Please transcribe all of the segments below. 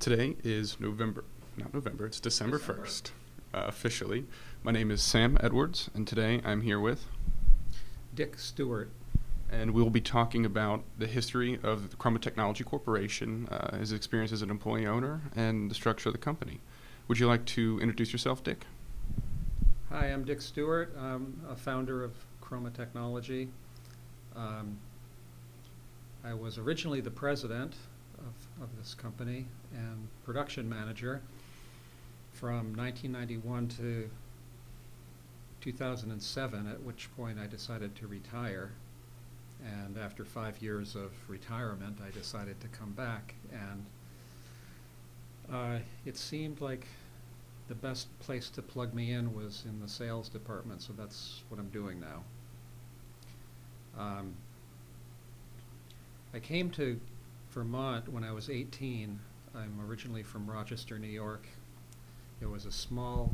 Today is not November, it's December 1st, officially. My name is Sam Edwards, and today I'm here with, Dick Stewart. and we'll be talking about the history of the Chroma Technology Corporation, his experience as an employee owner, and the structure of the company. Would you like to introduce yourself, Dick? Hi, I'm Dick Stewart. I'm a founder of Chroma Technology. I was originally the president of this company and production manager from 1991 to 2007, at which point I decided to retire. And after 5 years of retirement, I decided to come back. And it seemed like the best place to plug me in was in the sales department, so that's what I'm doing now. I came to Vermont when I was 18. I'm originally from Rochester, New York. There was a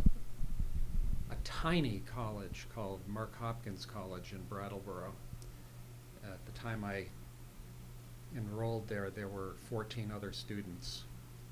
tiny college called Mark Hopkins College in Brattleboro. At the time I enrolled there were 14 other students.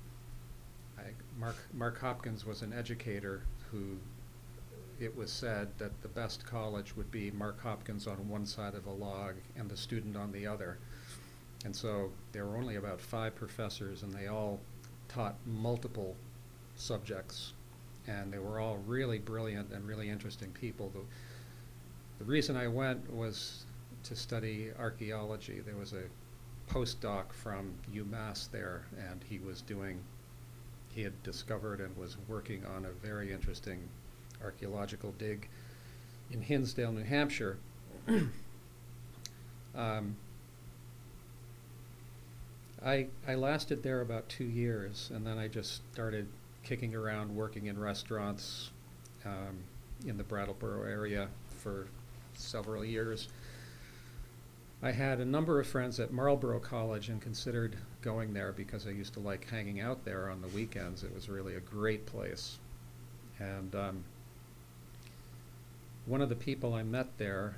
Mark Hopkins was an educator who, it was said that the best college would be Mark Hopkins on one side of a log and the student on the other. And so there were only about 5 professors, and they all taught multiple subjects, and they were all really brilliant and really interesting people. The reason I went was to study archaeology. There was a postdoc from UMass there, and he had discovered and was working on a very interesting archaeological dig in Hinsdale, New Hampshire. I lasted there about 2 years, and then I just started kicking around working in restaurants in the Brattleboro area for several years. I had a number of friends at Marlborough College and considered going there because I used to like hanging out there on the weekends. It was really a great place. And one of the people I met there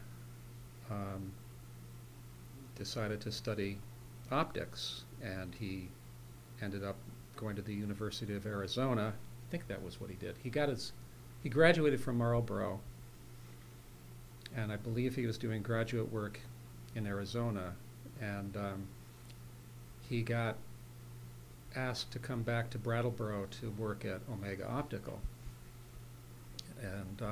decided to study optics, and he ended up going to the University of Arizona. I think that was what he did. He graduated from Marlborough, and I believe he was doing graduate work in Arizona, and he got asked to come back to Brattleboro to work at Omega Optical. And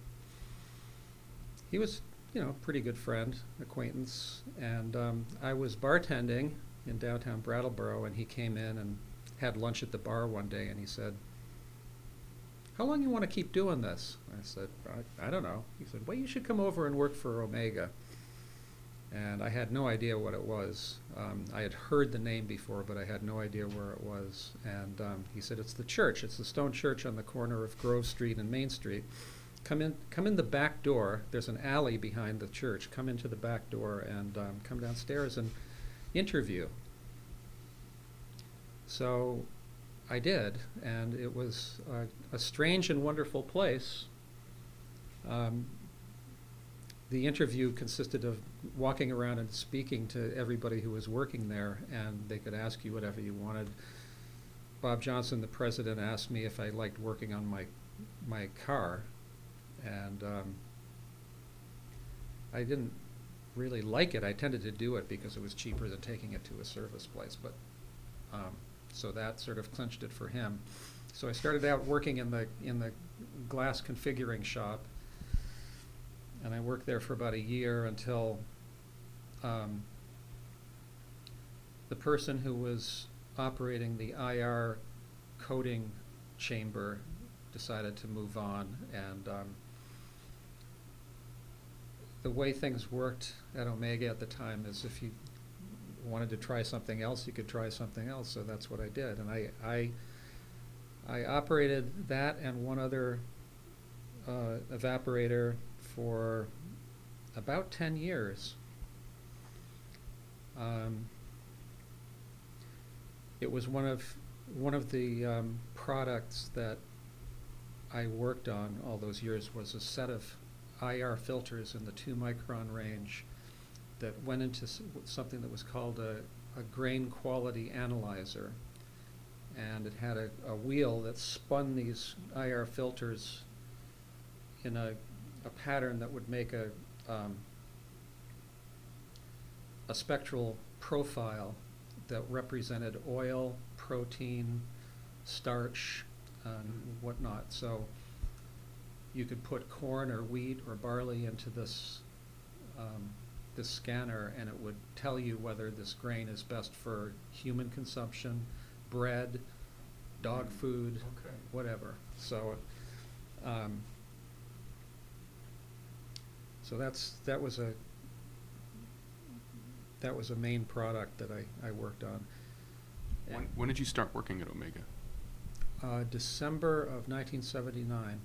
he was, a pretty good friend, acquaintance, and I was bartending in downtown Brattleboro, and he came in and had lunch at the bar one day, and he said, "How long you want to keep doing this?" I said, I don't know. He said, "Well, you should come over and work for Omega." And I had no idea what it was. I had heard the name before, but I had no idea where it was. And he said, "It's the church. It's the stone church on the corner of Grove Street and Main Street. Come in the back door. There's an alley behind the church. Come into the back door and come downstairs and interview." So I did, and it was a strange and wonderful place. The interview consisted of walking around and speaking to everybody who was working there, and they could ask you whatever you wanted. Bob Johnson, the president, asked me if I liked working on my car, and I didn't really like it. I tended to do it because it was cheaper than taking it to a service place, but so that sort of clinched it for him. So I started out working in the glass configuring shop, and I worked there for about a year until the person who was operating the IR coating chamber decided to move on, and the way things worked at Omega at the time is if you wanted to try something else, you could try something else, so that's what I did. And I operated that and one other evaporator for about 10 years. It was one of the products that I worked on all those years was a set of IR filters in the 2-micron range that went into something that was called a grain quality analyzer. and it had a wheel that spun these IR filters in a pattern that would make a spectral profile that represented oil, protein, starch, and whatnot. So you could put corn or wheat or barley into this this scanner, and it would tell you whether this grain is best for human consumption, bread, dog food, Okay. whatever. So, so that was a main product that I worked on. When did you start working at Omega? December of 1979.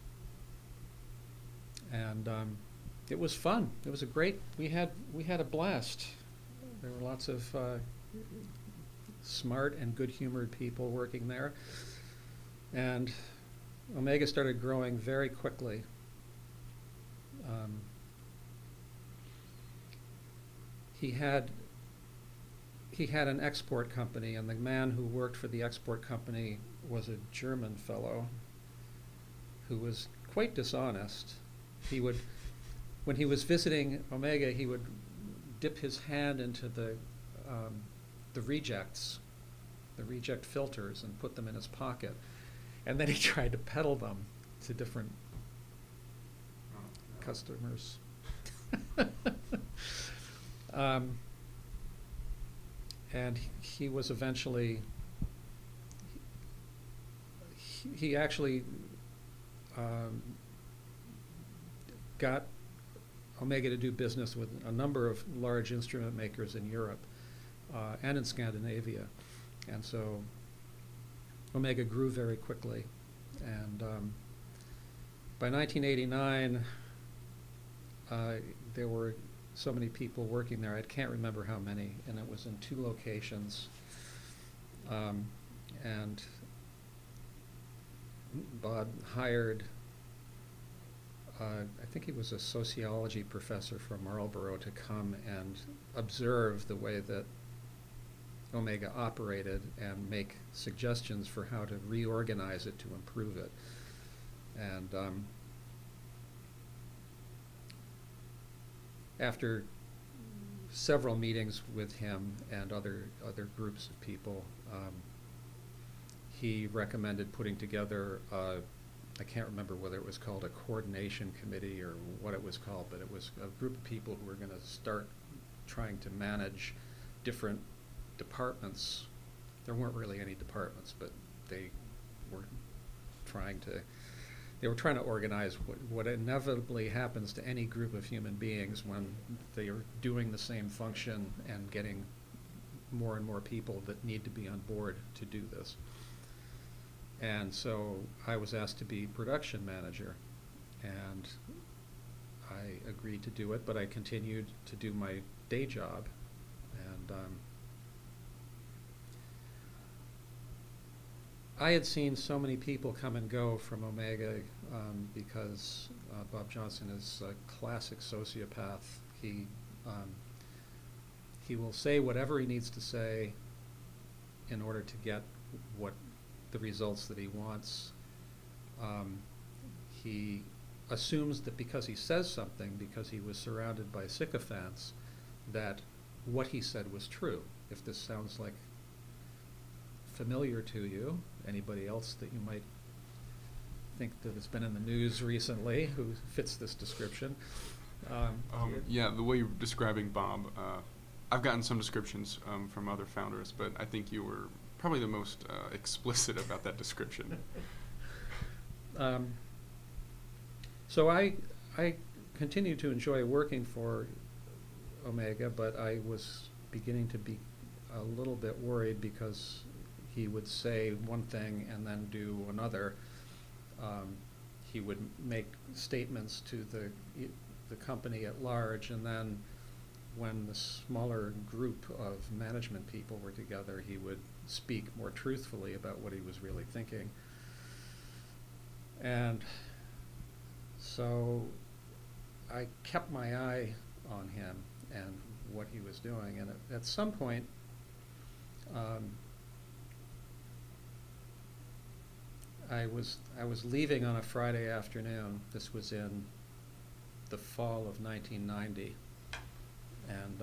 And it was fun. It was a great. We had a blast. There were lots of smart and good-humored people working there, and Omega started growing very quickly. He had an export company, and the man who worked for the export company was a German fellow who was quite dishonest. He would, when he was visiting Omega, he would dip his hand into the rejects, the reject filters, and put them in his pocket, and then he tried to peddle them to different customers. And he was eventually, he actually got Omega to do business with a number of large instrument makers in Europe and in Scandinavia. And so Omega grew very quickly. And by 1989, there were so many people working there. I can't remember how many, and it was in 2 locations. And Bob hired, I think he was a sociology professor from Marlborough, to come and observe the way that Omega operated and make suggestions for how to reorganize it to improve it. And after several meetings with him and other groups of people, he recommended putting together I can't remember whether it was called a coordination committee or what it was called, but it was a group of people who were going to start trying to manage different departments. There weren't really any departments, but they were trying to organize what inevitably happens to any group of human beings when they are doing the same function and getting more and more people that need to be on board to do this. And so I was asked to be production manager, and I agreed to do it, but I continued to do my day job. And I had seen so many people come and go from Omega because Bob Johnson is a classic sociopath. He will say whatever he needs to say in order to get the results that he wants. He assumes that because he says something, because he was surrounded by sycophants, that what he said was true. If this sounds like familiar to you, anybody else that you might think that has been in the news recently who fits this description. Yeah, the way you're describing Bob, I've gotten some descriptions from other founders, but I think you were probably the most explicit about that description. So I continued to enjoy working for Omega, but I was beginning to be a little bit worried because he would say one thing and then do another. He would make statements to the company at large, and then when the smaller group of management people were together, he would speak more truthfully about what he was really thinking. And so I kept my eye on him and what he was doing, and at some point I was leaving on a Friday afternoon. This was in the fall of 1990, and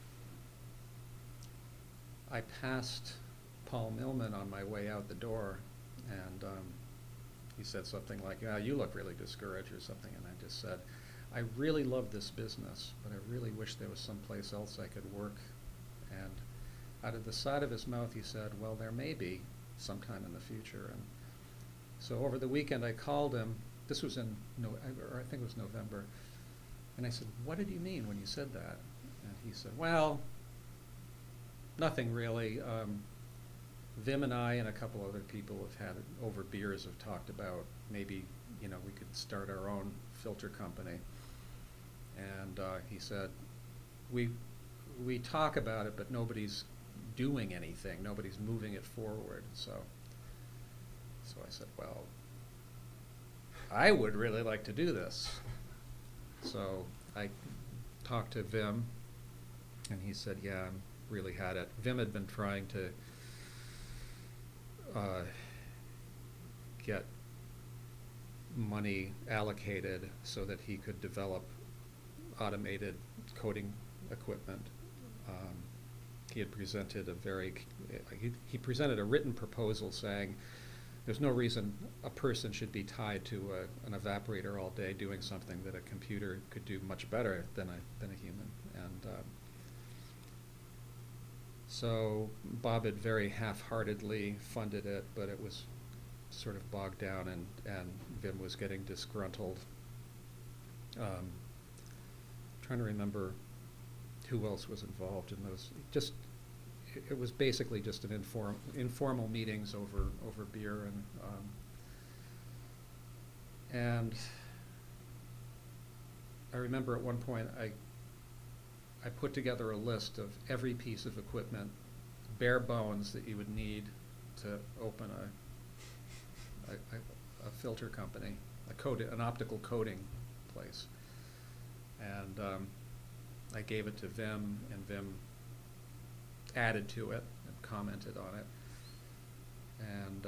I passed Paul Millman on my way out the door, and he said something like, "Yeah, you look really discouraged," or something, and I just said, "I really love this business, but I really wish there was someplace else I could work." And out of the side of his mouth, he said, "Well, there may be sometime in the future." And so over the weekend, I called him. This was in or I think it was November, and I said, "What did you mean when you said that?" And he said, "Well, nothing really. Vim and I and a couple other people have had over beers have talked about maybe, we could start our own filter company." And he said, we talk about it, but nobody's doing anything. Nobody's moving it forward. So I said, "Well, I would really like to do this." So I talked to Vim, and he said, "Yeah, I'm really had it." Vim had been trying to get money allocated so that he could develop automated coding equipment. He had presented he presented a written proposal saying there's no reason a person should be tied to an evaporator all day doing something that a computer could do much better than a human. And so Bob had very half-heartedly funded it, but it was sort of bogged down, and Vim was getting disgruntled. Trying to remember who else was involved in those. It was basically just an informal meetings over beer, and I remember at one point I put together a list of every piece of equipment, bare bones, that you would need to open a filter company, an optical coating place. And I gave it to Vim, and Vim added to it and commented on it. And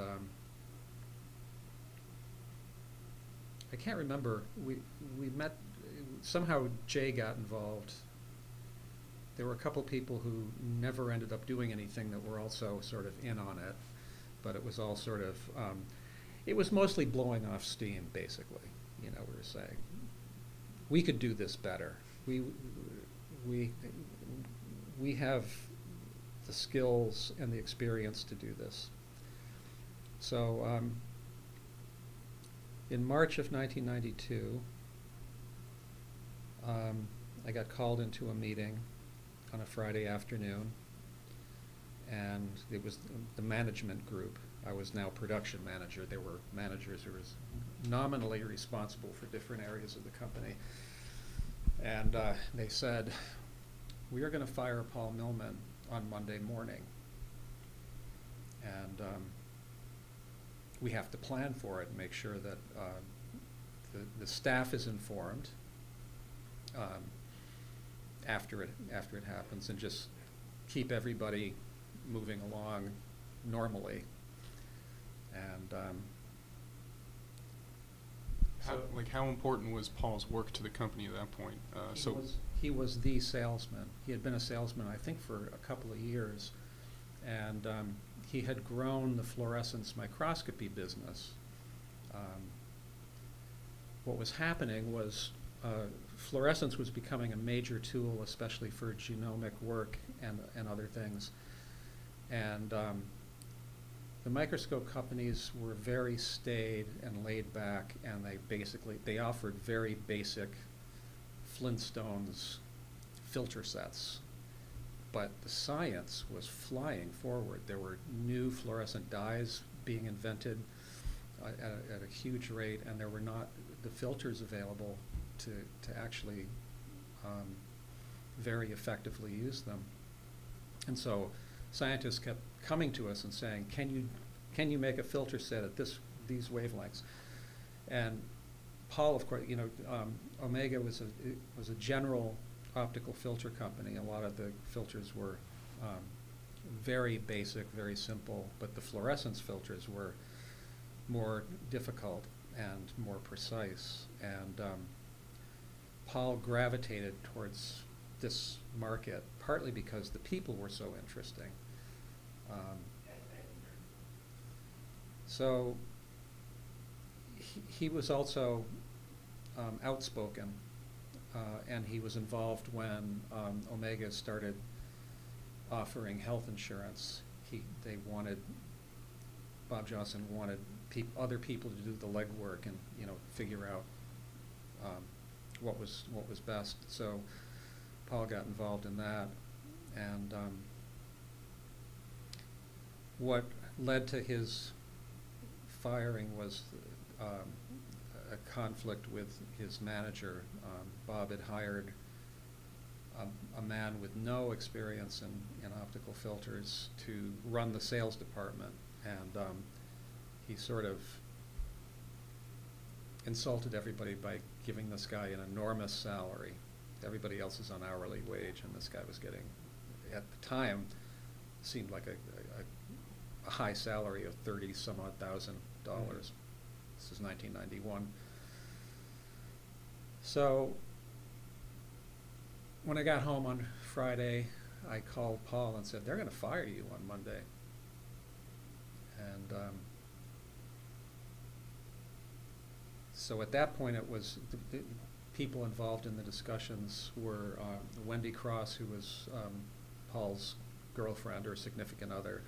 I can't remember, we met, somehow Jay got involved. There were a couple people who never ended up doing anything that were also sort of in on it, but it was all sort of, it was mostly blowing off steam, basically. We were saying, we could do this better. We have the skills and the experience to do this. So in March of 1992, I got called into a meeting on a Friday afternoon, and it was the management group. I was now production manager. There were managers who were nominally responsible for different areas of the company. And they said, "We are going to fire Paul Millman on Monday morning. And we have to plan for it and make sure that the staff is informed after it happens, and just keep everybody moving along normally." And how important was Paul's work to the company at that point? He was the salesman. He had been a salesman, I think, for a couple of years, and he had grown the fluorescence microscopy business. What was happening was fluorescence was becoming a major tool, especially for genomic work and other things. And the microscope companies were very staid and laid back, and they offered very basic Flintstones filter sets. But the science was flying forward. There were new fluorescent dyes being invented at a huge rate, and there were not the filters available to actually very effectively use them. And so scientists kept coming to us and saying, can you make a filter set at these wavelengths? And Paul, of course, Omega was a general optical filter company. A lot of the filters were very basic, very simple, but the fluorescence filters were more difficult and more precise. And Paul gravitated towards this market partly because the people were so interesting. So he was also outspoken, and he was involved when Omega started offering health insurance. Bob Johnson wanted other people to do the legwork and figure out what was best. So Paul got involved in that, and what led to his firing was a conflict with his manager. Bob had hired a man with no experience in optical filters to run the sales department, and he sort of insulted everybody by giving this guy an enormous salary. Everybody else is on hourly wage, and this guy was getting, at the time, seemed like a high salary of $30-some-odd thousand. This is 1991. So when I got home on Friday, I called Paul and said, "They're going to fire you on Monday." And so at that point, it was the people involved in the discussions were Wendy Cross, who was Paul's girlfriend or significant other,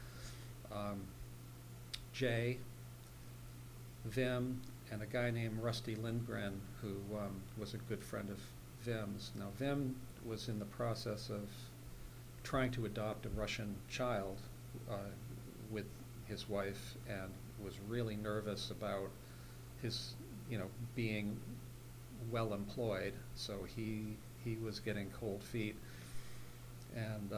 Jay, Vim, and a guy named Rusty Lindgren, who was a good friend of Vim's. Now, Vim was in the process of trying to adopt a Russian child with his wife, and was really nervous about his, being well employed. So he was getting cold feet, and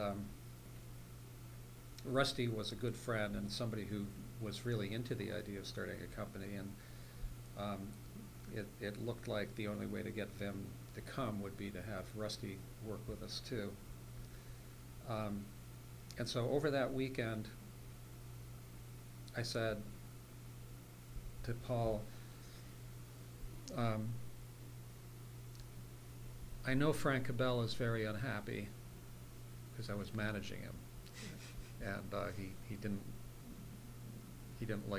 Rusty was a good friend and somebody who was really into the idea of starting a company, and it looked like the only way to get Vim to come would be to have Rusty work with us too. And so over that weekend, I said to Paul, I know Frank Cabell is very unhappy because I was managing him, and he didn't like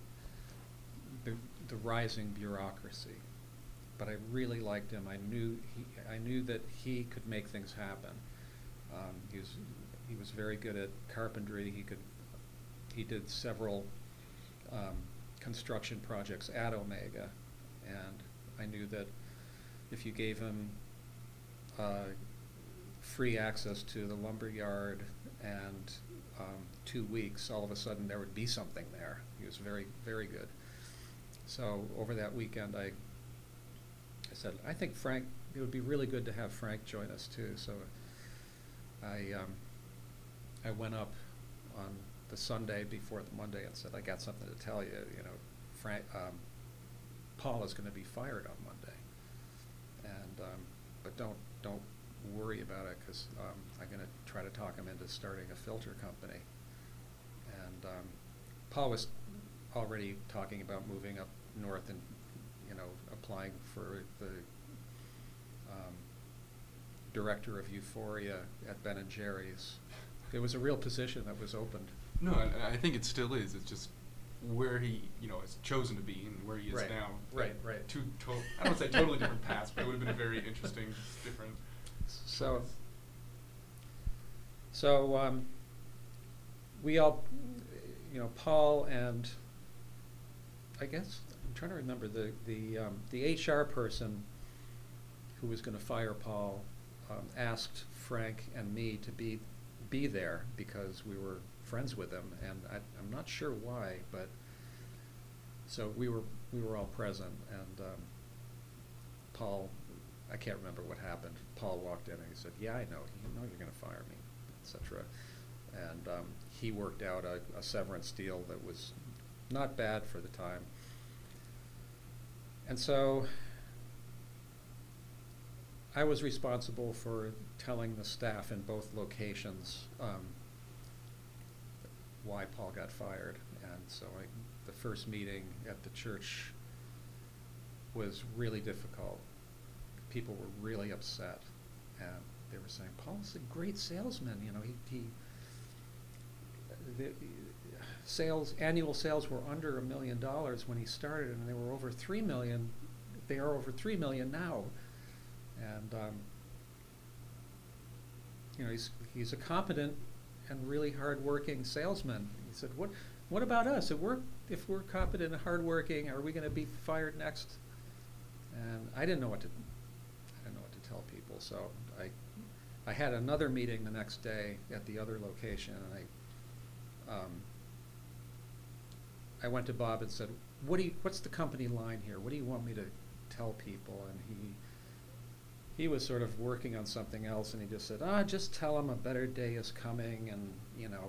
the rising bureaucracy, but I really liked him. I knew that he could make things happen. He was very good at carpentry. He did several construction projects at Omega, and I knew that if you gave him free access to the lumber yard and 2 weeks, all of a sudden there would be something there. He was very, very good. So over that weekend, I said, I think Frank, it would be really good to have Frank join us too. So I went up on the Sunday before the Monday and said, I got something to tell you. Frank, Paul is going to be fired on Monday, and but don't worry about it, because I'm going to try to talk him into starting a filter company. And Paul was already talking about moving up north and applying for the director of Euphoria at Ben and Jerry's. It was a real position that was opened. No, and I think it still is. It's just where he, has chosen to be and where he is now. Right. Two I don't say totally different paths, but it would have been a very interesting, different. So we all, Paul and I guess I'm trying to remember the HR person who was going to fire Paul asked Frank and me to be there because we were friends with him, and I'm not sure why, but so we were all present, and Paul, I can't remember what happened. Paul walked in and he said, "Yeah, I know. You know you're going to fire me," etc. And he worked out a severance deal that was not bad for the time. And so I was responsible for telling the staff in both locations why Paul got fired. And so the first meeting at the church was really difficult. People were really upset, and they were saying, Paul's a great salesman. You know, the annual sales were under $1 million when he started, and they were over $3 million. They are over $3 million now, and you know, he's a competent and really hardworking salesman. He said, "What about us? If we're competent and hardworking, are we going to be fired next?" And I didn't know what to tell people, so I had another meeting the next day at the other location, and I went to Bob and said, "What's the company line here? What do you want me to tell people?" And he was sort of working on something else, and he just said, "Just tell them a better day is coming," and you know,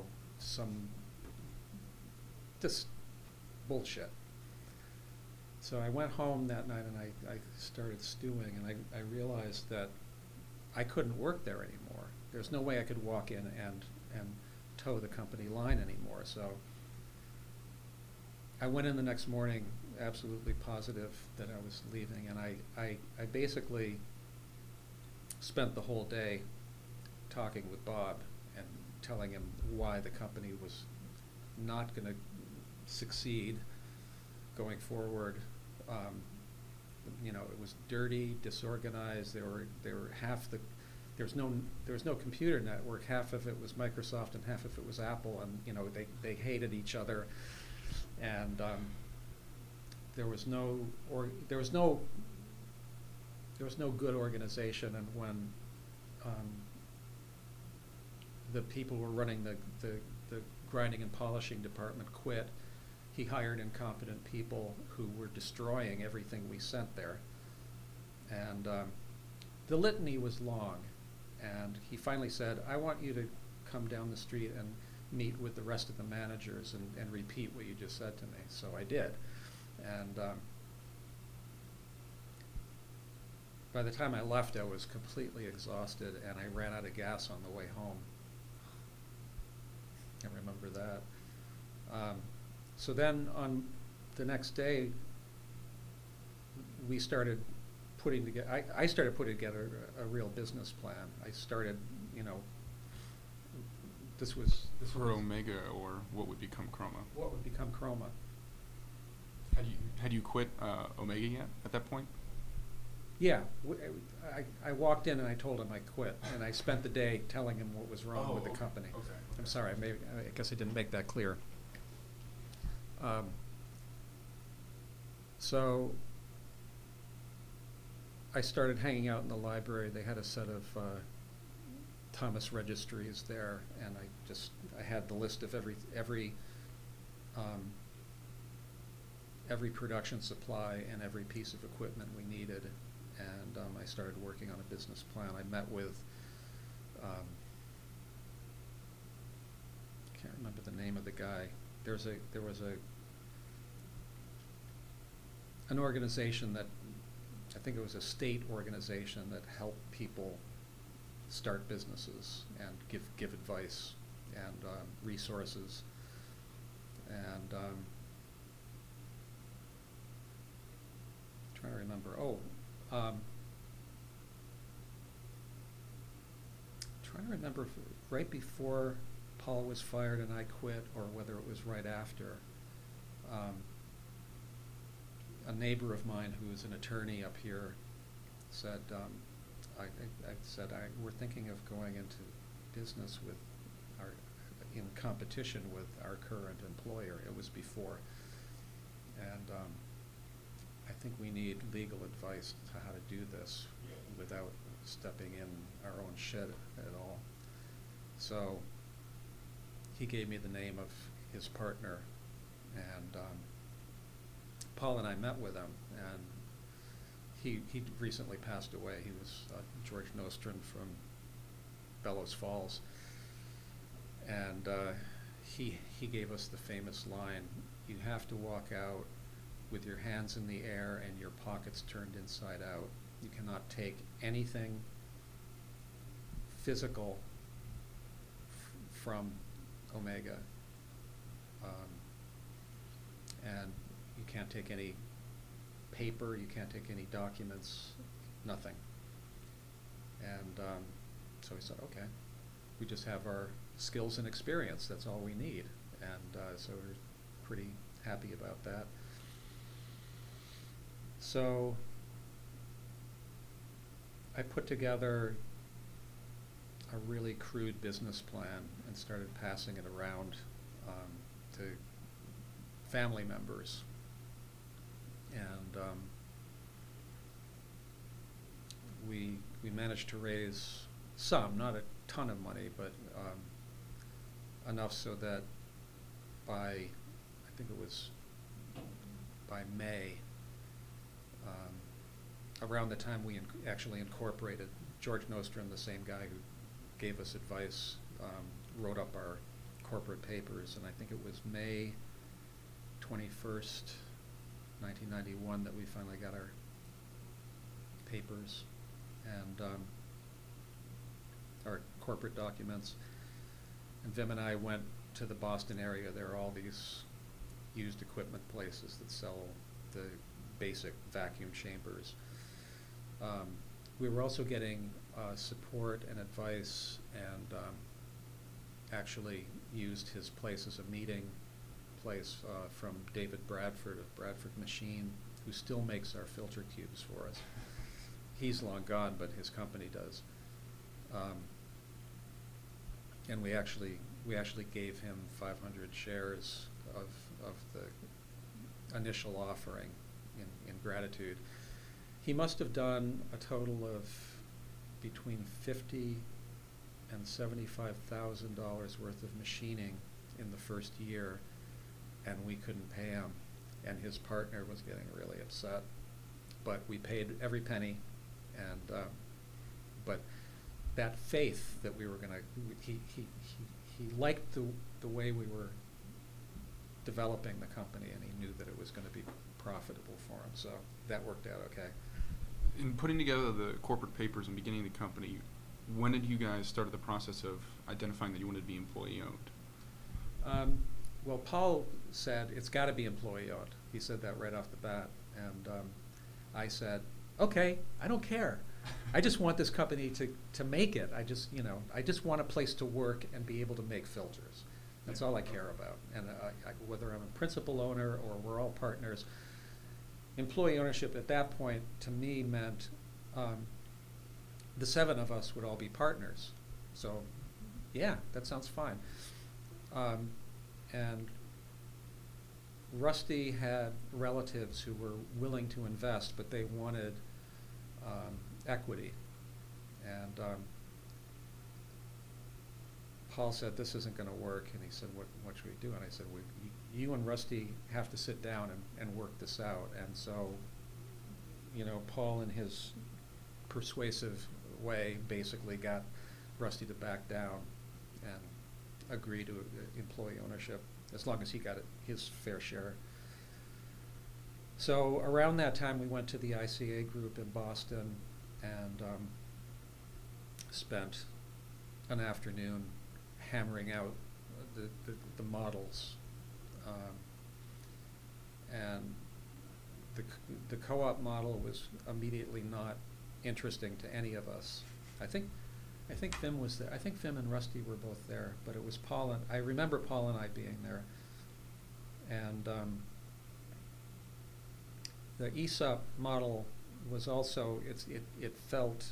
just bullshit. So I went home that night and I started stewing, and I realized that I couldn't work there anymore. There's no way I could walk in and toe the company line anymore. So I went in the next morning absolutely positive that I was leaving, and I basically spent the whole day talking with Bob and telling him why the company was not going to succeed going forward. You know, it was dirty, disorganized. There was no computer network. Half of it was Microsoft and half of it was Apple, and you know, they hated each other, and there was no good organization. And when the people who were running the grinding and polishing department quit, he hired incompetent people who were destroying everything we sent there. And the litany was long. And he finally said, "I want you to come down the street and meet with the rest of the managers and repeat what you just said to me." So I did. And by the time I left, I was completely exhausted, and I ran out of gas on the way home. I remember that. So then on the next day, we started putting together, I started putting together a real business plan. I started, you know, this was For Omega, or what would become Chroma? What would become Chroma. Had you quit Omega yet at that point? Yeah, I walked in and I told him I quit, and I spent the day telling him what was wrong with the company. Okay. I'm sorry, I guess I didn't make that clear. So I started hanging out in the library. They had a set of Thomas registries there, and I had the list of every production supply and every piece of equipment we needed, and I started working on a business plan. I met with can't remember the name of the guy. There was an organization that, I think it was a state organization, that helped people start businesses and give advice and resources. And trying to remember. Trying to remember if right before Paul was fired and I quit, or whether it was right after. A neighbor of mine who is an attorney up here said, we're thinking of going into business in competition with our current employer. It was before. And I think we need legal advice to how to do this without stepping in our own shit at all. So he gave me the name of his partner, and Paul and I met with him, and he recently passed away. He was George Nostrin from Bellows Falls, and he gave us the famous line, "You have to walk out with your hands in the air and your pockets turned inside out. You cannot take anything physical from Omega. And you can't take any paper, you can't take any documents, nothing. And so we said, okay, we just have our skills and experience, that's all we need. And so we're pretty happy about that. So I put together a really crude business plan and started passing it around to family members. And we managed to raise some, not a ton of money, but enough so that by, I think it was by May, around the time we actually incorporated, George Nostrum, the same guy who gave us advice, wrote up our corporate papers, and I think it was May 21st, 1991 that we finally got our papers and our corporate documents. And Vim and I went to the Boston area. There are all these used equipment places that sell the basic vacuum chambers. We were also getting support and advice, and actually used his place as a meeting place from David Bradford of Bradford Machine, who still makes our filter cubes for us. He's long gone, but his company does. And we actually gave him 500 shares of the initial offering in gratitude. He must have done a total of between $50,000 and $75,000 worth of machining in the first year, and we couldn't pay him, and his partner was getting really upset. But we paid every penny, and but that faith that we were gonna, he liked the way we were developing the company, and he knew that it was going to be profitable for him, so that worked out okay. In putting together the corporate papers and beginning the company, when did you guys start the process of identifying that you wanted to be employee-owned? Well, Paul said it's got to be employee-owned. He said that right off the bat, and I said, okay, I don't care. I just want this company to make it. I just want a place to work and be able to make filters. That's all I care about. And whether I'm a principal owner or we're all partners, employee ownership at that point to me meant the 7 of us would all be partners. So, yeah, that sounds fine. And Rusty had relatives who were willing to invest, but they wanted equity. And Paul said, this isn't going to work. And he said, what should we do? And I said, you and Rusty have to sit down and work this out. And so, Paul in his persuasive way basically got Rusty to back down and agree to employee ownership, as long as he got his fair share. So around that time, we went to the ICA group in Boston and spent an afternoon hammering out the models. And the co-op model was immediately not interesting to any of us. I think Vim was there. I think Vim and Rusty were both there, but it was Paul and I remember Paul and I being there. And the ESOP model was also it felt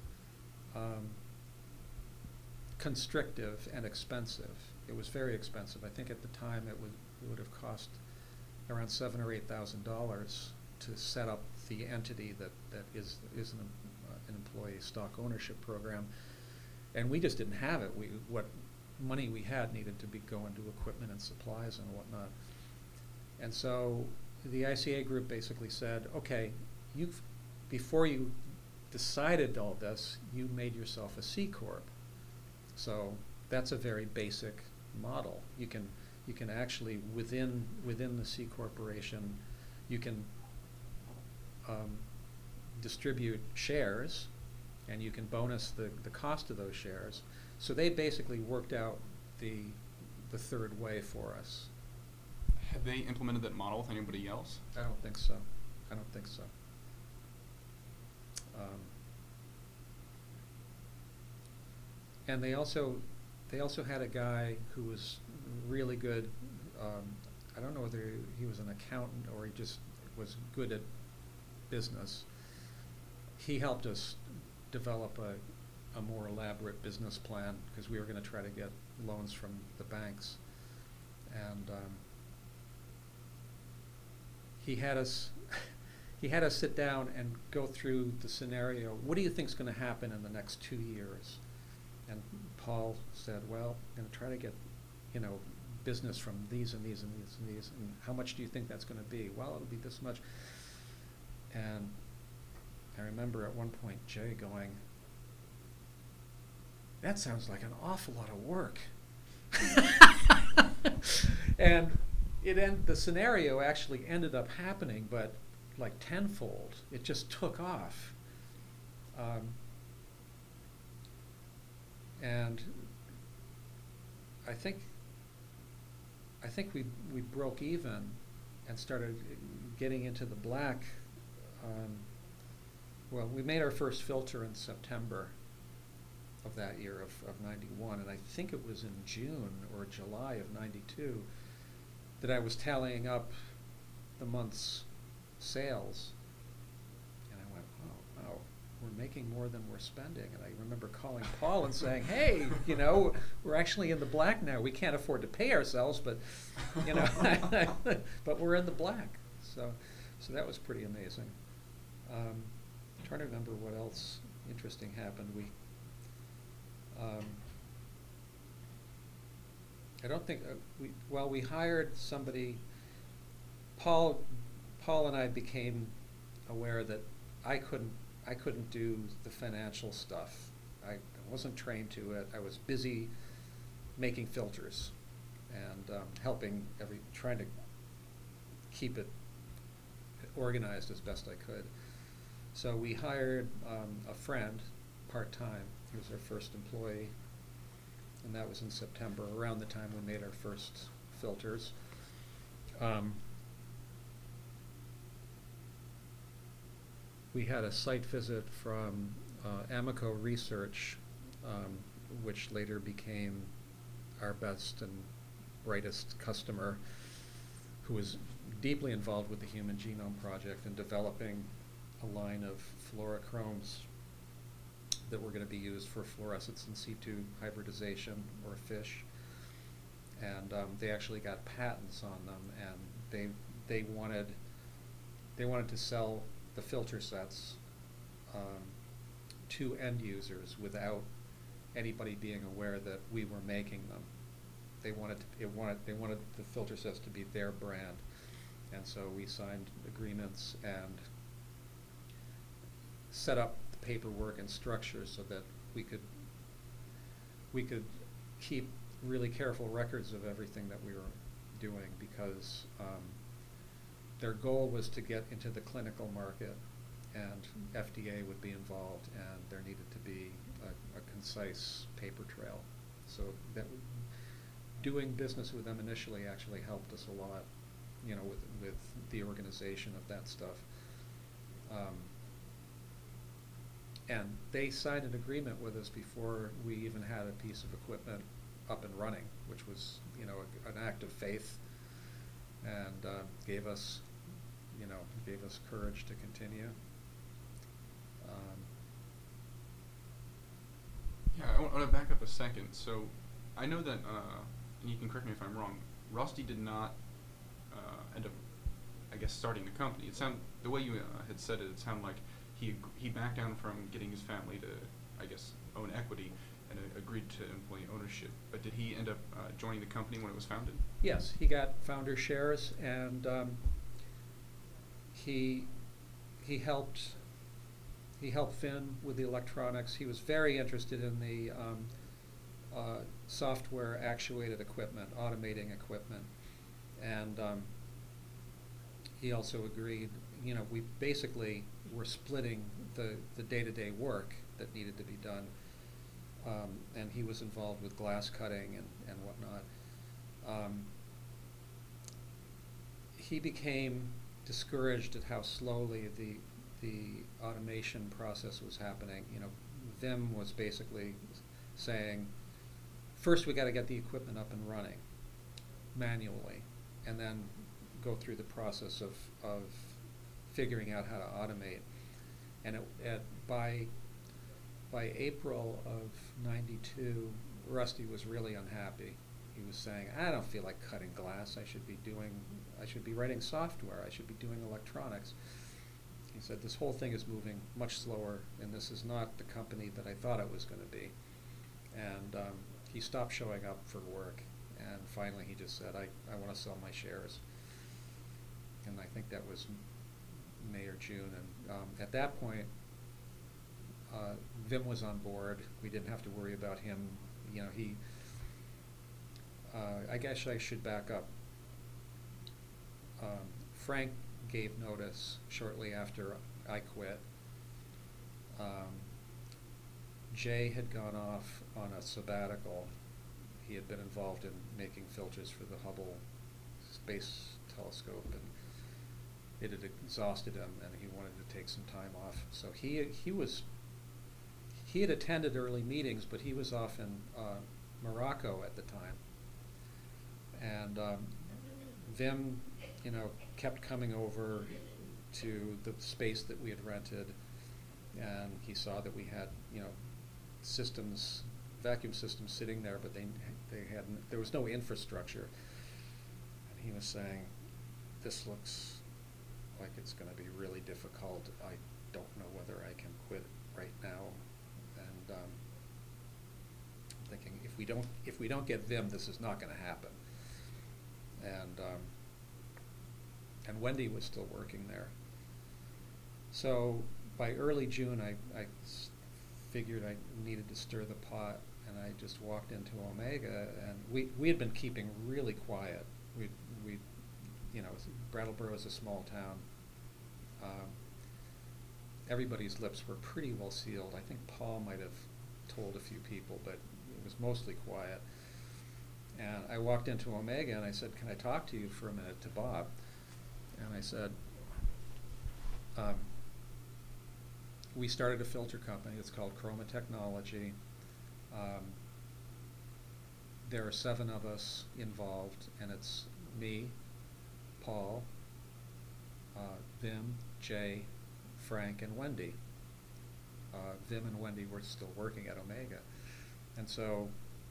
constrictive and expensive. It was very expensive. I think at the time it would have cost around $7,000 or $8,000 to set up the entity that is an employee stock ownership program, and we just didn't have it. What money we had needed to be going to equipment and supplies and whatnot. And so the ICA group basically said, okay, before you decided all this, you made yourself a C Corp. So that's a very basic model. You can actually within the C corporation, you can distribute shares, and you can bonus the cost of those shares. So they basically worked out the third way for us. Have they implemented that model with anybody else? I don't think so. I don't think so. And they also had a guy who was really good. I don't know whether he was an accountant or he just was good at business. He helped us develop a more elaborate business plan because we were going to try to get loans from the banks. And he had us sit down and go through the scenario. What do you think is going to happen in the next 2 years? And Paul said, well, I'm going to try to get, business from these and these and these and these. And how much do you think that's going to be? Well, it'll be this much. And I remember at one point Jay going, that sounds like an awful lot of work. And the scenario actually ended up happening, but like tenfold. It just took off. And I think we broke even and started getting into the black. Well, we made our first filter in September of that year of 91, and I think it was in June or July of 92 that I was tallying up the month's sales, and I went, oh, wow, we're making more than we're spending. And I remember calling Paul and saying, hey, we're actually in the black now. We can't afford to pay ourselves, but, but we're in the black. So that was pretty amazing. I'm trying to remember what else interesting happened. I don't think we hired somebody. Paul and I became aware that I couldn't do the financial stuff. I wasn't trained to it. I was busy making filters and trying to keep it organized as best I could. So we hired a friend part-time. He was our first employee, and that was in September, around the time we made our first filters. We had a site visit from Amico Research, which later became our best and brightest customer, who was deeply involved with the Human Genome Project and developing a line of fluorochromes that were going to be used for fluorescence in situ hybridization or fish. And they actually got patents on them, and they wanted to sell the filter sets to end users without anybody being aware that we were making them. They wanted the filter sets to be their brand, and so we signed agreements and set up the paperwork and structure so that we could keep really careful records of everything that we were doing, because their goal was to get into the clinical market, and FDA would be involved, and there needed to be a concise paper trail. So that doing business with them initially actually helped us a lot, with the organization of that stuff. And they signed an agreement with us before we even had a piece of equipment up and running, which was, an act of faith, and gave us courage to continue. Yeah, I want to back up a second. So I know that, and you can correct me if I'm wrong, Rusty did not end up, I guess, starting the company. The way you had said it, it sounded like he backed down from getting his family to, I guess, own equity, and agreed to employee ownership. But did he end up joining the company when it was founded? Yes, he got founder shares, and he helped Finn with the electronics. He was very interested in the software actuated equipment, automating equipment, and he also agreed. We basically were splitting the day-to-day work that needed to be done, and he was involved with glass cutting and whatnot. he became discouraged at how slowly the automation process was happening. You know, Vim was basically saying, first we got to get the equipment up and running manually, and then go through the process of figuring out how to automate. And by April of '92, Rusty was really unhappy. He was saying, I don't feel like cutting glass. I should be writing software. I should be doing electronics. He said, this whole thing is moving much slower, and this is not the company that I thought it was going to be. And he stopped showing up for work, and finally he just said, I want to sell my shares. And I think that was May or June. And at that point, Vim was on board. We didn't have to worry about him. You know, I guess I should back up. Frank gave notice shortly after I quit. Jay had gone off on a sabbatical. He had been involved in making filters for the Hubble Space Telescope, and it had exhausted him, and he wanted to take some time off. So he had attended early meetings, but he was off in Morocco at the time. And Vim, you know, kept coming over to the space that we had rented, and he saw that we had, you know, vacuum systems sitting there, but there was no infrastructure. And he was saying, this looks like it's going to be really difficult. I don't know whether I can quit right now. And I'm thinking, if we don't get Vim, this is not going to happen. And Wendy was still working there. So by early June, I figured I needed to stir the pot, and I just walked into Omega, and we had been keeping really quiet. We you know, Brattleboro is a small town. Everybody's lips were pretty well sealed. I think Paul might have told a few people, but it was mostly quiet. And I walked into Omega and I said, can I talk to you for a minute, to Bob? And I said, we started a filter company. It's called Chroma Technology. There are 7 of us involved, and it's me, Paul, Vim, Jay, Frank, and Wendy. Vim and Wendy were still working at Omega. And so,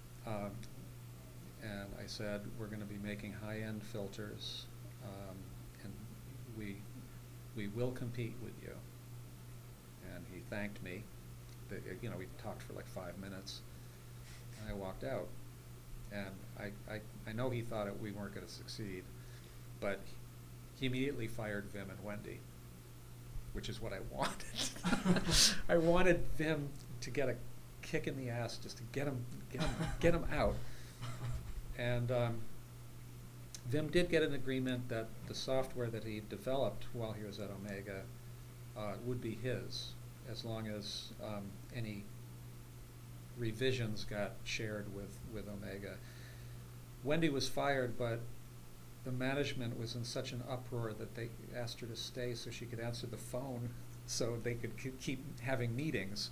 and I said, we're going to be making high-end filters, and we will compete with you. And he thanked me. You know, we talked for like 5 minutes, and I walked out. And I know he thought we weren't going to succeed, but he immediately fired Vim and Wendy, which is what I wanted. I wanted Vim to get a kick in the ass, just to get him out. And Vim did get an agreement that the software that he developed while he was at Omega would be his, as long as any revisions got shared with Omega. Wendy was fired, but the management was in such an uproar that they asked her to stay so she could answer the phone, so they could keep having meetings.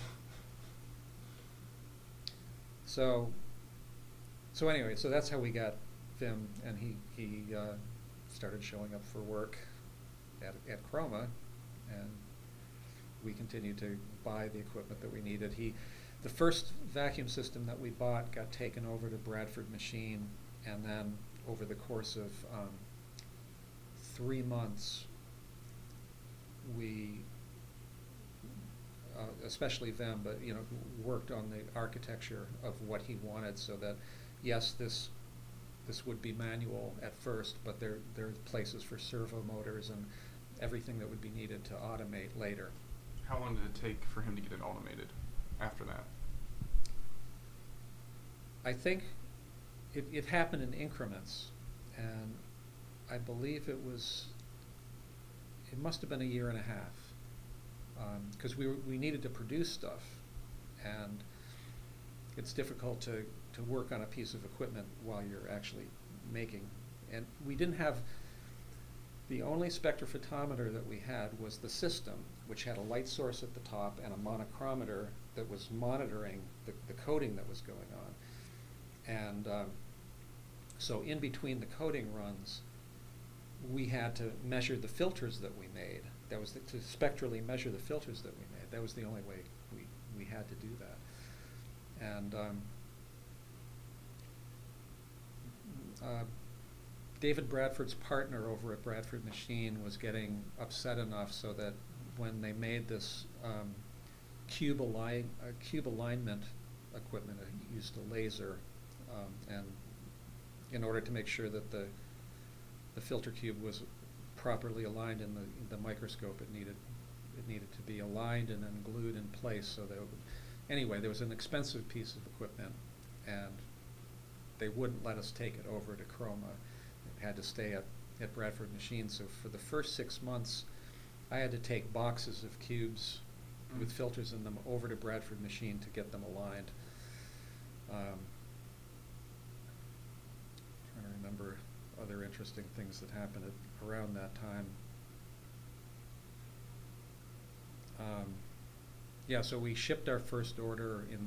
So anyway, so that's how we got Vim, and he started showing up for work at Chroma, and we continued to buy the equipment that we needed. The first vacuum system that we bought got taken over to Bradford Machine, and then over the course of 3 months, we, especially Vim, but you know, worked on the architecture of what he wanted, so that yes, this would be manual at first, but there are places for servo motors and everything that would be needed to automate later. How long did it take for him to get it automated after that? I think it happened in increments, and I believe it must have been 1.5 years, because we needed to produce stuff, and it's difficult to work on a piece of equipment while you're actually making. And we didn't have The only spectrophotometer that we had was the system, which had a light source at the top and a monochrometer that was monitoring the coding that was going on. And so in between the coding runs, we had to measure the filters that we made. That was to spectrally measure the filters that we made. That was the only way we had to do that. And David Bradford's partner over at Bradford Machine was getting upset enough so that when they made this cube alignment equipment, it used a laser, and in order to make sure that the filter cube was properly aligned in the microscope, it needed to be aligned and then glued in place. So that anyway, there was an expensive piece of equipment, and they wouldn't let us take it over to Chroma. It had to stay at Bradford Machine. So for the first 6 months, I had to take boxes of cubes with filters in them over to Bradford Machine to get them aligned. Trying to remember other interesting things that happened around that time. Yeah, so we shipped our first order in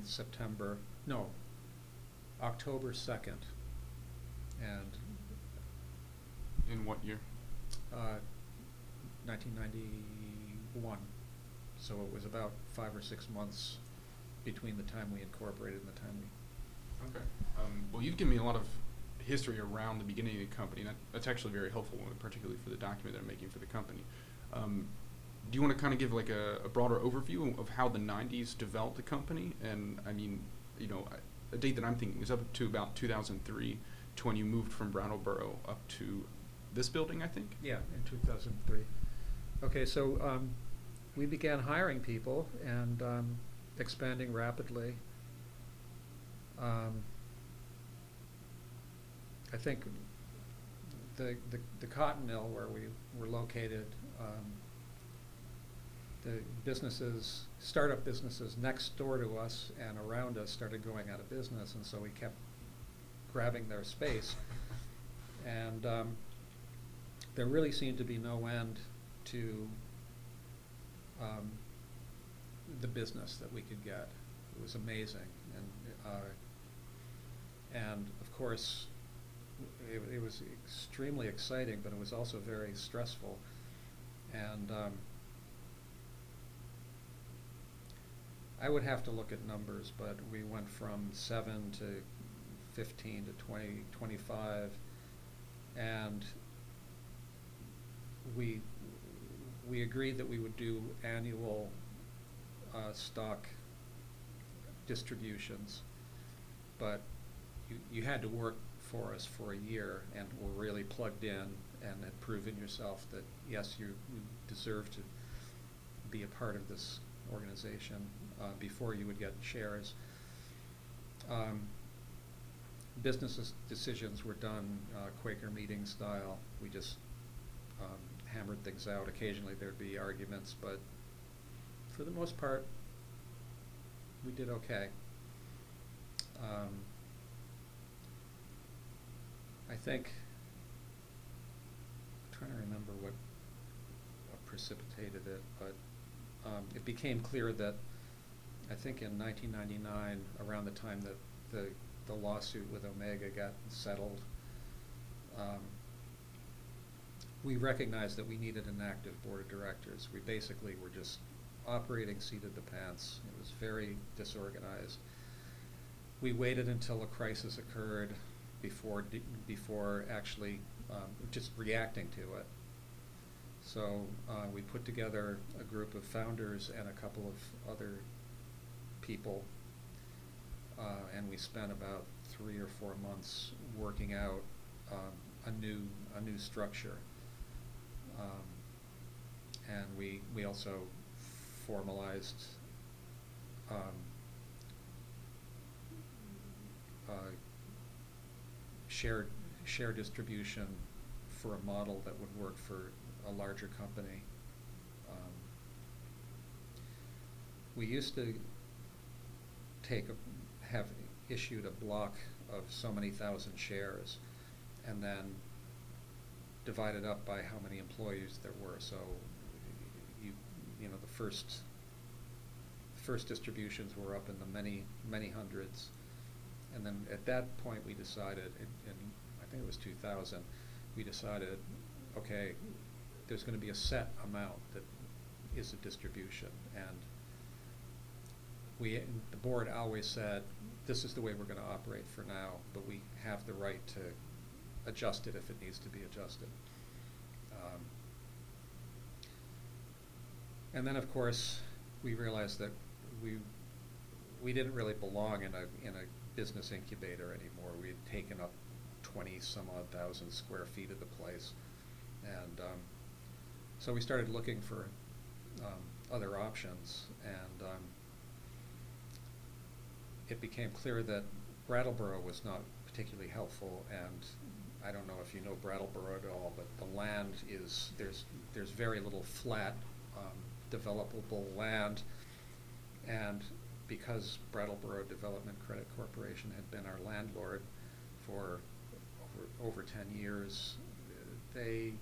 October 2nd. And In what year? 1991. So it was about 5 or 6 months between the time we incorporated and the time we... Okay. Well, you've given me a lot of history around the beginning of the company, and that's actually very helpful, particularly for the document that I'm making for the company. Do you want to kind of give like a broader overview of how the 90s developed the company? And I mean, you know, a date that I'm thinking is up to about 2003, to when you moved from Brattleboro up to this building, I think? Yeah, in 2003. Okay, so we began hiring people and expanding rapidly. I think the cotton mill where we were located, the startup businesses next door to us and around us started going out of business, and so we kept grabbing their space. And there really seemed to be no end to the business that we could get. It was amazing, and of course, it was extremely exciting, but it was also very stressful. And I would have to look at numbers, but we went from 7 to 15 to 20, 25, and we agreed that we would do annual stock distributions, but you had to work for us for a year and were really plugged in and had proven yourself that yes, you deserve to be a part of this organization before you would get shares. Business decisions were done Quaker meeting style. We just hammered things out. Occasionally there'd be arguments, but for the most part, we did okay. I think, I'm trying to remember what precipitated it, but it became clear that I think in 1999, around the time that the lawsuit with Omega got settled, we recognized that we needed an active board of directors. We basically were just operating seat of the pants. It was very disorganized. We waited until a crisis occurred before actually just reacting to it. So we put together a group of founders and a couple of other people, and we spent about 3 or 4 months working out a new structure. And we also formalized share distribution for a model that would work for a larger company. We used to have issued a block of so many thousand shares, and then divided up by how many employees there were. So you know, the first distributions were up in the many hundreds, and then at that point we decided, in I think it was 2000, we decided, okay, there's going to be a set amount that is a distribution, and the board always said, this is the way we're going to operate for now, but we have the right to adjust it if it needs to be adjusted. And then, of course, we realized that we didn't really belong in a business incubator anymore. We had taken up 20-some-odd thousand square feet of the place, and so we started looking for other options, and it became clear that Brattleboro was not particularly helpful, and I don't know if you know Brattleboro at all, but the land is, there's very little flat developable land, and because Brattleboro Development Credit Corporation had been our landlord for over 10 years, they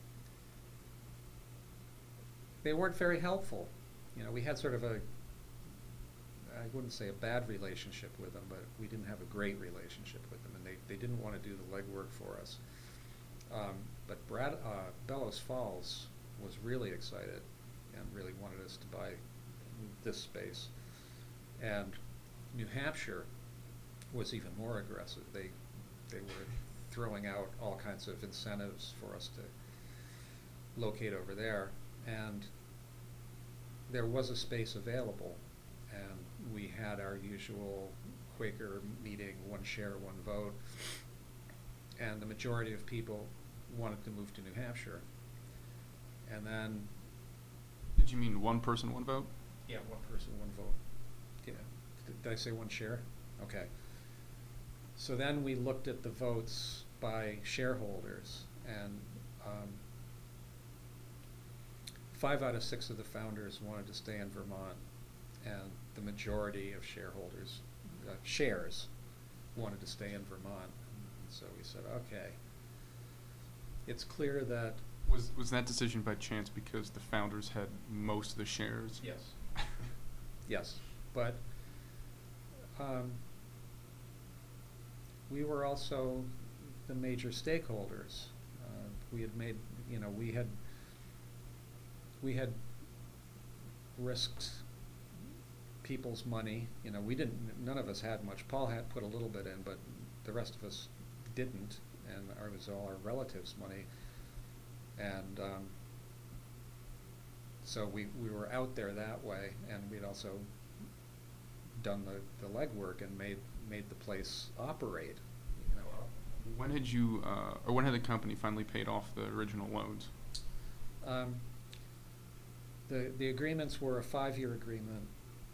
weren't very helpful. You know, we had sort of I wouldn't say a bad relationship with them, but we didn't have a great relationship with them, and they didn't want to do the legwork for us. But Bellows Falls was really excited and really wanted us to buy this space. And New Hampshire was even more aggressive. They were throwing out all kinds of incentives for us to locate over there, and there was a space available, and we had our usual Quaker meeting, one share, one vote, and the majority of people wanted to move to New Hampshire. And then... Did you mean one person, one vote? Yeah, one person, one vote. Yeah. Did I say one share? Okay. So then we looked at the votes by shareholders, and 5 out of 6 of the founders wanted to stay in Vermont, and the majority of shareholders, shares, wanted to stay in Vermont. And so we said, okay, it's clear that... Was that decision by chance because the founders had most of the shares? Yes. Yes, but we were also the major stakeholders. We had made, you know, we had risked people's money. You know, we didn't. None of us had much. Paul had put a little bit in, but the rest of us didn't, and it was all our relatives' money. And so we were out there that way, and we'd also done the legwork and made the place operate. You know. When had you, or when had the company finally paid off the original loans? The agreements were a 5-year agreement,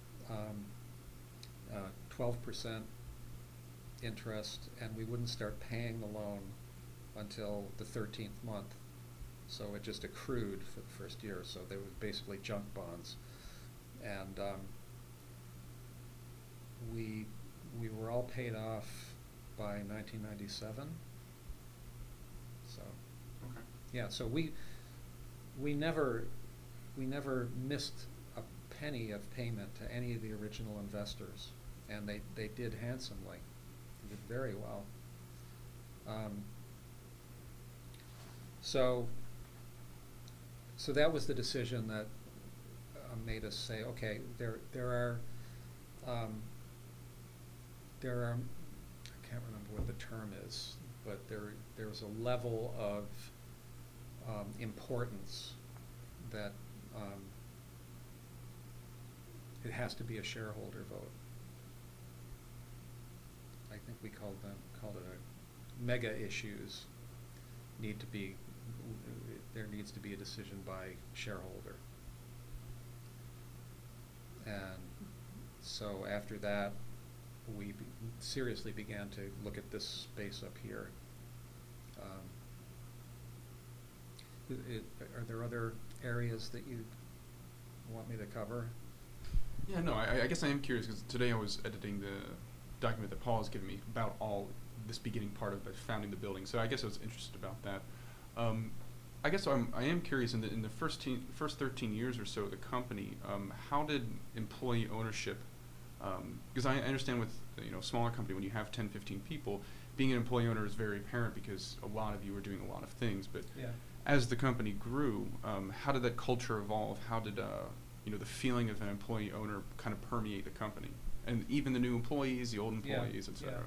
12% interest, and we wouldn't start paying the loan until the 13th month. So it just accrued for the first year. So they were basically junk bonds, and we were all paid off by 1997. So okay. Yeah, so we never missed a penny of payment to any of the original investors, and they did handsomely. They did very well. So that was the decision that made us say, okay, there are I can't remember what the term is, but there's a level of importance that it has to be a shareholder vote. I think we called it a mega issues there needs to be a decision by shareholder. And so after that, we seriously began to look at this space up here. Are there other areas that you want me to cover? Yeah, no, I guess I am curious because today I was editing the document that Paul has given me about all this beginning part of founding the building. So I guess I was interested about that. I guess I am curious in the first 13 years or so of the company, how did employee ownership? Because I understand with a smaller company when you have 10, 15 people, being an employee owner is very apparent because a lot of you are doing a lot of things. But Yeah. as the company grew, how did that culture evolve? How did the feeling of an employee owner kind of permeate the company, and even the new employees, the old employees, Yeah, etc.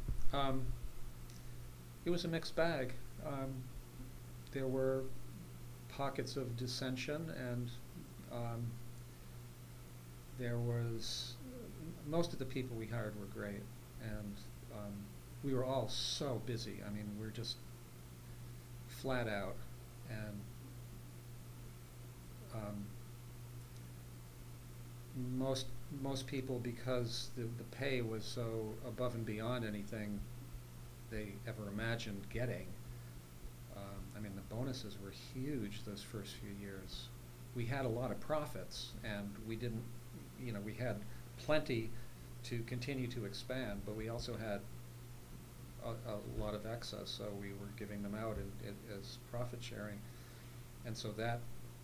It was a mixed bag. There were pockets of dissension, and there was most of the people we hired were great, and we were all so busy. I mean, we're just flat out, and most people, because the pay was so above and beyond anything they ever imagined getting. I mean, the bonuses were huge those first few years. We had a lot of profits, and we didn't, we had plenty to continue to expand, but we also had a lot of excess, so we were giving them out as profit sharing. And so that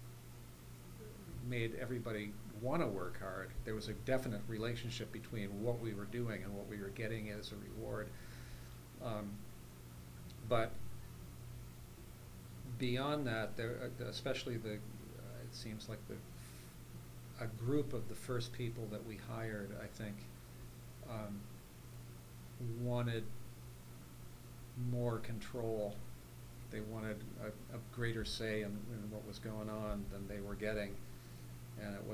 made everybody want to work hard. There was a definite relationship between what we were doing and what we were getting as a reward. But beyond that, especially it seems like a group of the first people that we hired, I think, wanted more control. They wanted a greater say in what was going on than they were getting, and it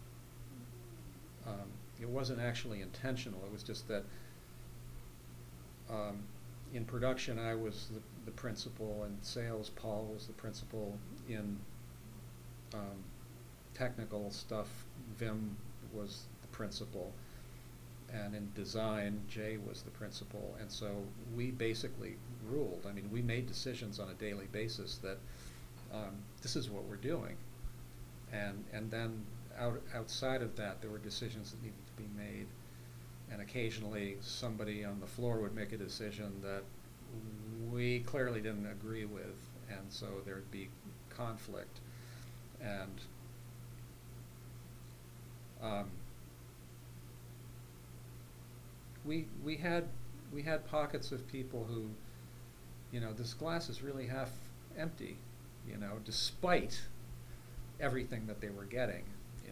wasn't actually intentional. It was just that in production I was the principal, in sales Paul was the principal, in technical stuff Vim was the principal, and in design Jay was the principal. And so we basically ruled. I mean, we made decisions on a daily basis that this is what we're doing, and then outside of that there were decisions that needed to be made, and occasionally somebody on the floor would make a decision that we clearly didn't agree with, and so there'd be conflict. And we had pockets of people who, this glass is really half empty, despite everything that they were getting,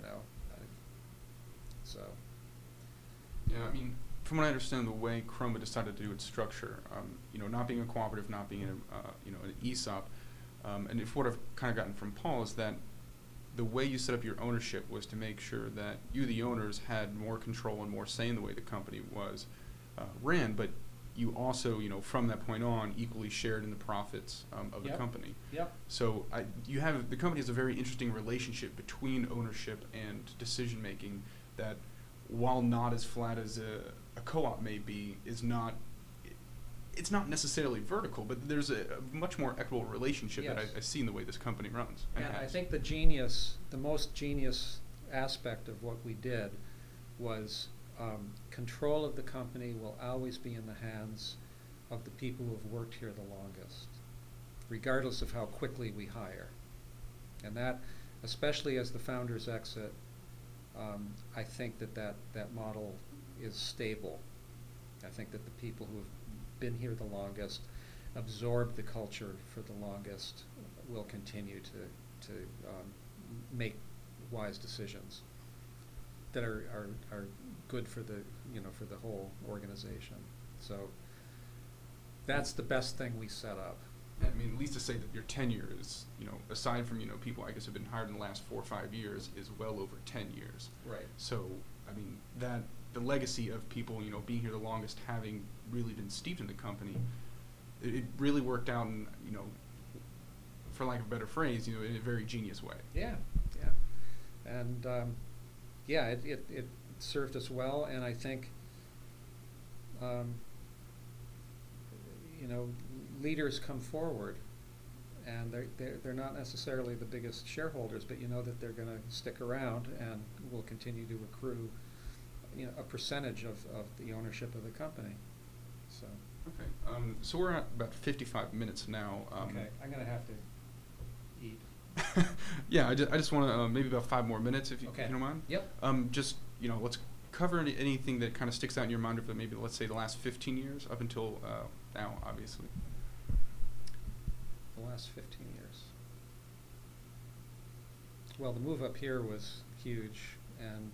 so. Yeah, I mean, from what I understand, the way Chroma decided to do its structure, not being a cooperative, not being an ESOP, and if what I've kind of gotten from Paul is that the way you set up your ownership was to make sure that you, the owners, had more control and more say in the way the company was ran, but you also, from that point on, equally shared in the profits of the Yep. company. Yep. So the company has a very interesting relationship between ownership and decision making that, while not as flat as a co-op may be, it's not necessarily vertical, but there's a much more equitable relationship that Yes. I see in the way this company runs. And I has. think the most genius aspect of what we did was control of the company will always be in the hands of the people who have worked here the longest, regardless of how quickly we hire. And that, especially as the founders exit, I think that model is stable. I think that the people who have been here the longest, absorbed the culture for the longest, will continue to make wise decisions that are good for the whole organization. So that's the best thing we set up. I mean, at least to say that your tenure is, aside from, people I guess have been hired in the last 4 or 5 years, is well over 10 years. Right. So, I mean, the legacy of people, being here the longest, having really been steeped in the company, it really worked out in, for lack of a better phrase, in a very genius way. Yeah, and it served us well, and I think leaders come forward, and they're not necessarily the biggest shareholders, but you know that they're going to stick around and will continue to accrue a percentage of the ownership of the company. So. Okay. So we're at about 55 minutes now. Okay, I'm gonna have to eat. Yeah, I just want to maybe about 5 more minutes if you, Okay. if you don't mind. Yep. Just let's cover anything that kind of sticks out in your mind of maybe let's say the last 15 years up until now, obviously. The last 15 years. Well, the move up here was huge, and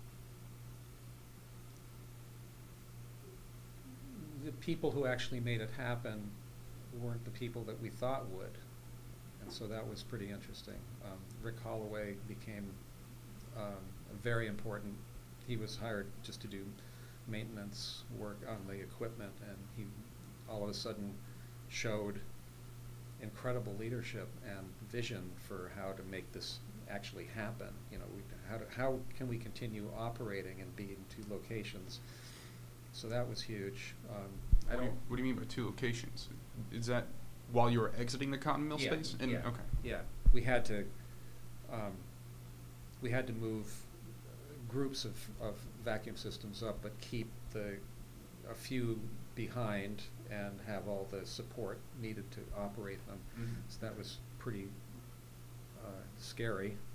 the people who actually made it happen weren't the people that we thought would, and so that was pretty interesting. Rick Holloway became very important. He was hired just to do maintenance work on the equipment, and he all of a sudden showed incredible leadership and vision for how to make this actually happen. How can we continue operating and be in 2 locations? So that was huge. What do you mean by 2 locations? Is that while you were exiting the cotton mill space? Yeah. Okay. Yeah. We had to move groups of vacuum systems up, but keep a few behind and have all the support needed to operate them. Mm-hmm. So that was pretty scary.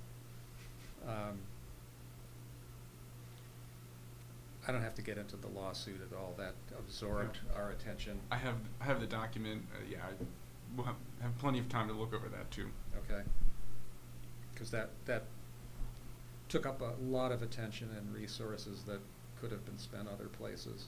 I don't have to get into the lawsuit at all. That absorbed our attention. I have the document. Yeah, we'll have plenty of time to look over that too. Okay. Because that took up a lot of attention and resources that could have been spent other places.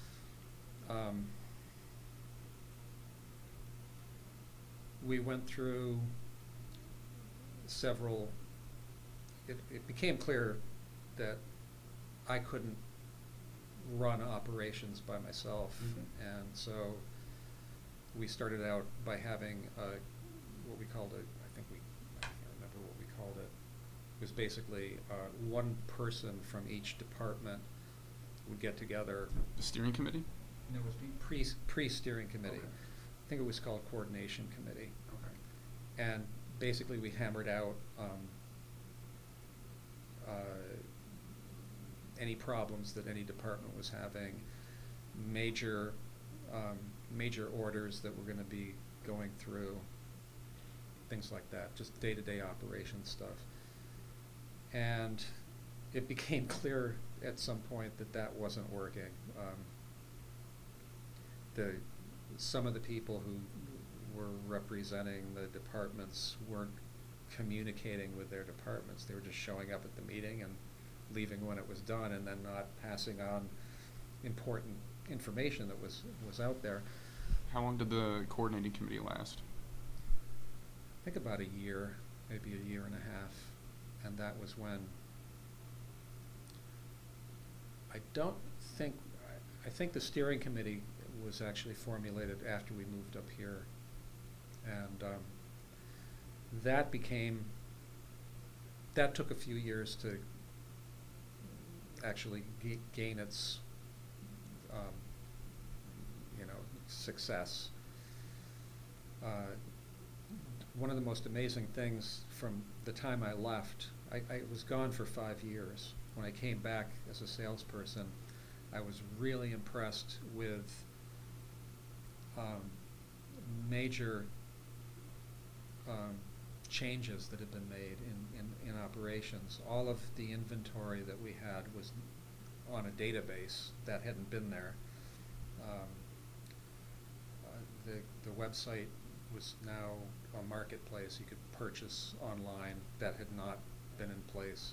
We went through several. It became clear that I couldn't run operations by myself, Mm-hmm. and so we started out by having what we called it. I can't remember what we called it. It was basically one person from each department would get together. The steering committee? And it was pre-steering committee. Okay. I think it was called coordination committee. Okay. And basically we hammered out any problems that any department was having, major orders that were going to be going through, things like that, just day-to-day operation stuff. And it became clear at some point that wasn't working. Some of the people who were representing the departments weren't communicating with their departments. They were just showing up at the meeting and leaving when it was done, and then not passing on important information that was out there. How long did the coordinating committee last? I think about a year, maybe a year and a half, and that was when I think the steering committee was actually formulated after we moved up here, and that took a few years to actually gain its success. One of the most amazing things from the time I left, I was gone for 5 years. When I came back as a salesperson, I was really impressed with major changes that had been made in operations. All of the inventory that we had was on a database that hadn't been there. The website was now a marketplace. You could purchase online. That had not been in place.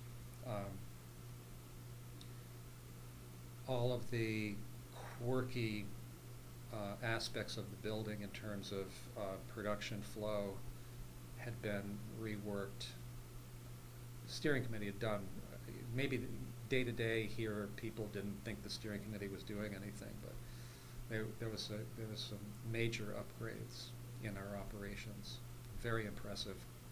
All of the quirky aspects of the building in terms of production flow had been reworked. The steering committee had done, maybe day to day here people didn't think the steering committee was doing anything, but there was some major upgrades in our operations. Very impressive.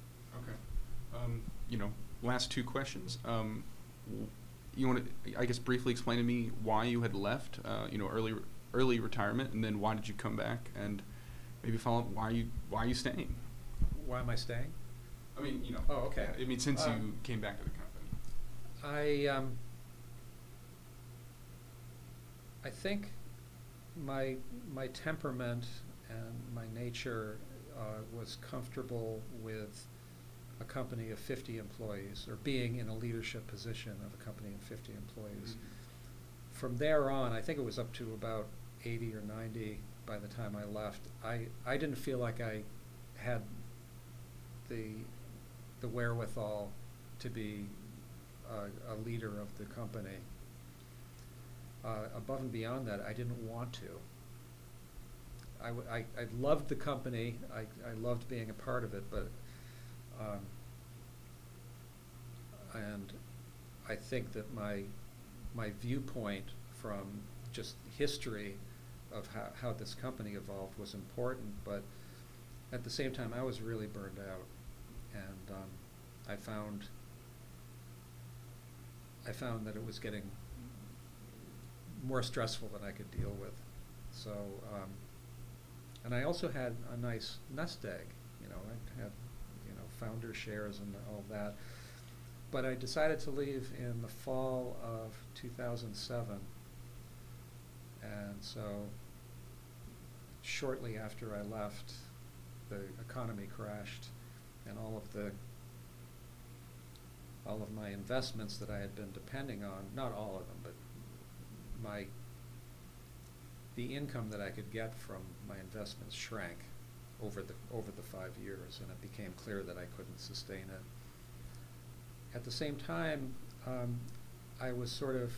Okay. Last 2 questions. You want to, I guess, briefly explain to me why you had left, early retirement, and then why did you come back, and maybe follow up why are you staying? Why am I staying? I mean, Oh, okay. I mean, since you came back to the company. I think my temperament and my nature was comfortable with a company of 50 employees, or being in a leadership position of a company of 50 employees. From there on, I think it was up to about 80 or 90 by the time I left. I didn't feel like I had the wherewithal to be a leader of the company. Above and beyond that, I didn't want to. I loved the company. I loved being a part of it, but and I think that my viewpoint from just history of how this company evolved was important, but at the same time I was really burned out, and I found that it was getting more stressful than I could deal with. So, and I also had a nice nest egg. I had, founder shares and all of that. But I decided to leave in the fall of 2007. And so, shortly after I left, the economy crashed, and all of my investments that I had been depending on, not all of them, but the income that I could get from my investments shrank over the 5 years, and it became clear that I couldn't sustain it. At the same time, I was sort of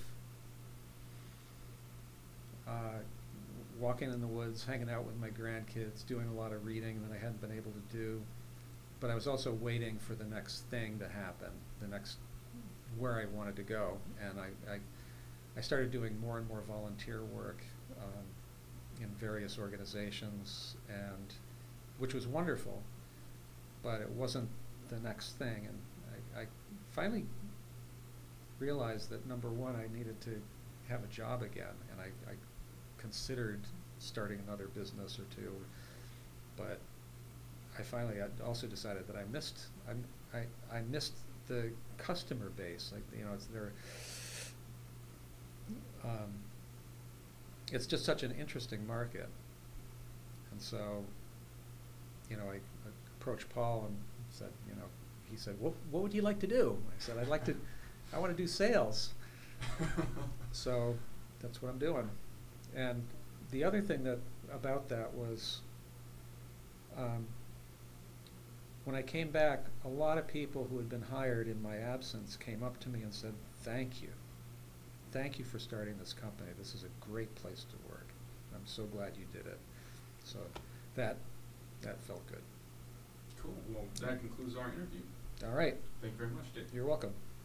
walking in the woods, hanging out with my grandkids, doing a lot of reading that I hadn't been able to do, but I was also waiting for the next thing to happen, the next where I wanted to go, and I started doing more and more volunteer work in various organizations, and which was wonderful, but it wasn't the next thing. And I finally realized that, number one, I needed to have a job again, and I considered starting another business or two, but I also decided that I missed the customer base. It's just such an interesting market. And so, I approached Paul and said, he said, what would you like to do? I said, I want to do sales. So that's what I'm doing. And the other thing about that was, when I came back, a lot of people who had been hired in my absence came up to me and said, thank you. Thank you for starting this company. This is a great place to work. I'm so glad you did it. So that felt good. Cool. Well, that concludes our interview. All right. Thank you very much, Dave. You're welcome.